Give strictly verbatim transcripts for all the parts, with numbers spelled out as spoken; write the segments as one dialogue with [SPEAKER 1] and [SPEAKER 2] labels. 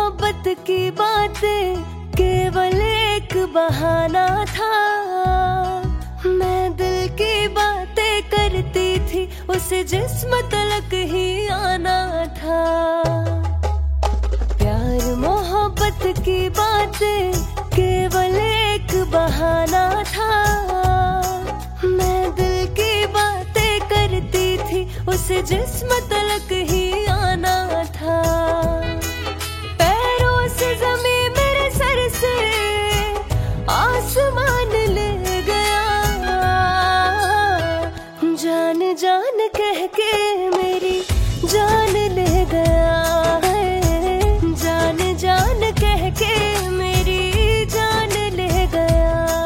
[SPEAKER 1] मोहब्बत की बातें केवल एक बहाना था। मैं दिल की बातें करती थी, उसे जिस्म तलक ही आना था। प्यार मोहब्बत की बातें केवल एक बहाना था। मैं दिल की बातें करती थी, उसे जिस्म तलक ही आना था। पैरों से ज़मीं मेरे सर से आसमान ले गया। जान जान कह के मेरी जान ले गया है। जान जान कह के मेरी जान ले गया।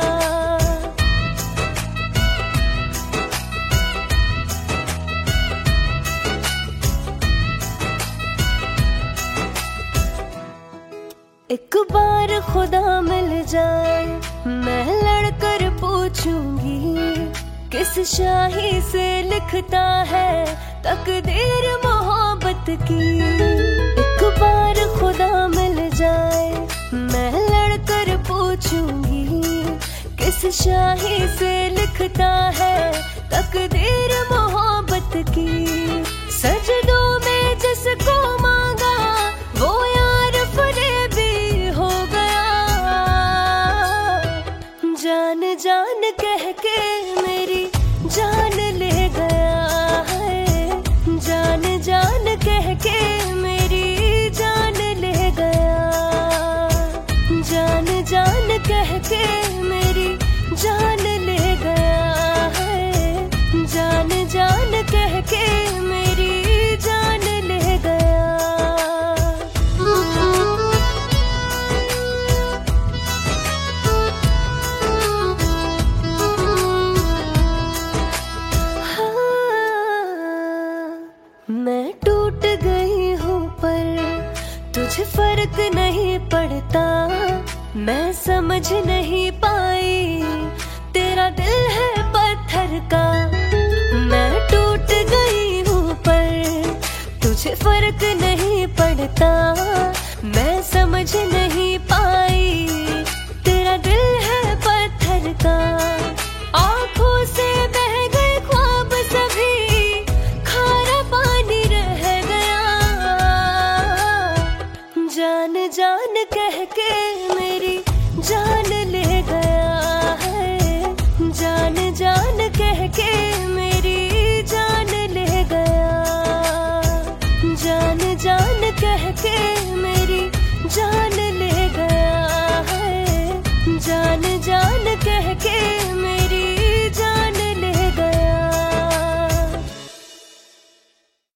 [SPEAKER 1] एक बार खुदा मिल जाए, मैं लड़कर पूछूंगी किस शाही से लिखता है तकदीर मोहब्बत की। एक बार खुदा मिल जाए, मैं लड़कर पूछूंगी किस शाही से लिखता है तकदीर मोहब्बत की। सजदों में जिसको मांगा वो यार फरेबी हो गया। जान जान कह के मेरी जान ले गया है। जान जान कह के मेरी जान ले गया। जान जान कह के मेरी जान ले गया है। जान जान कह के मेरी जान ले गया। मैं टूट गई हूँ पर तुझे फर्क नहीं पड़ता। मैं समझ नहीं पाई तेरा दिल है